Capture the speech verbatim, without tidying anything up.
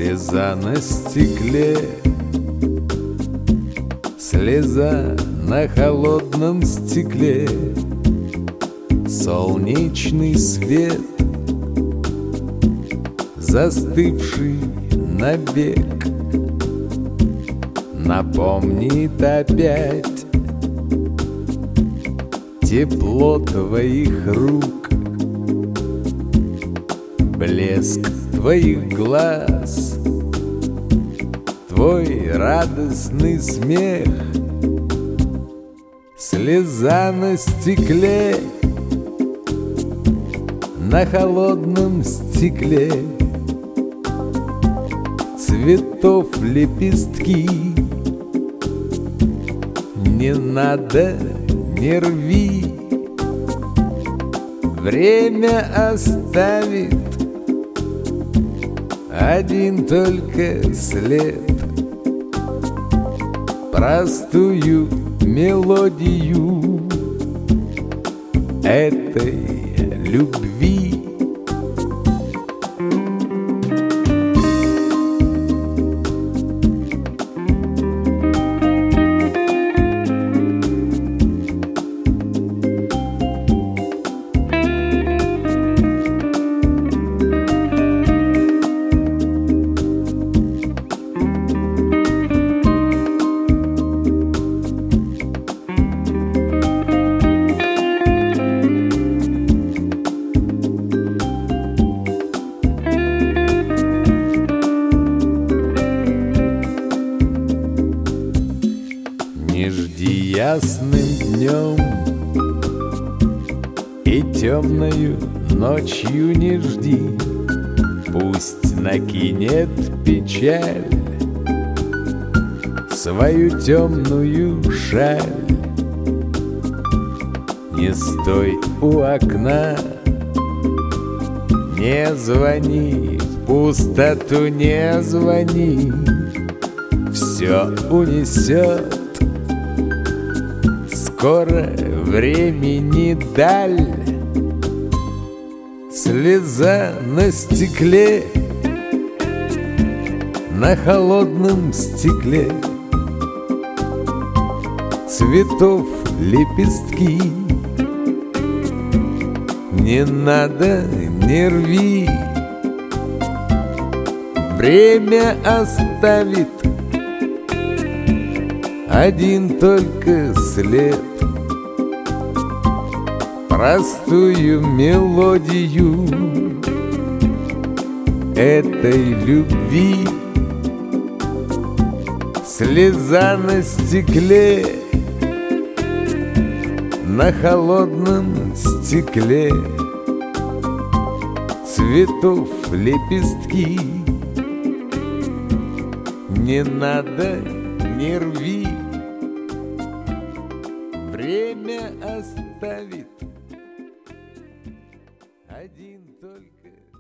Слеза на стекле, слеза на холодном стекле, солнечный свет, застывший навек, напомнит опять тепло твоих рук, блеск твоих глаз, твой радостный смех. Слеза на стекле, на холодном стекле, цветов лепестки. Не надо, не рви, время оставит один только след, простую мелодию этой любви. Не жди ясным днем и темною ночью не жди, пусть накинет печаль свою темную шаль. Не стой у окна, не звони, в пустоту не звони, все унесет скоро времени даль. Слеза на стекле, на холодном стекле, цветов лепестки. Не надо, не рви, время оставит один только след, простую мелодию этой любви. Слеза на стекле, на холодном стекле, цветов лепестки. Не надо, не рви, время оставит один только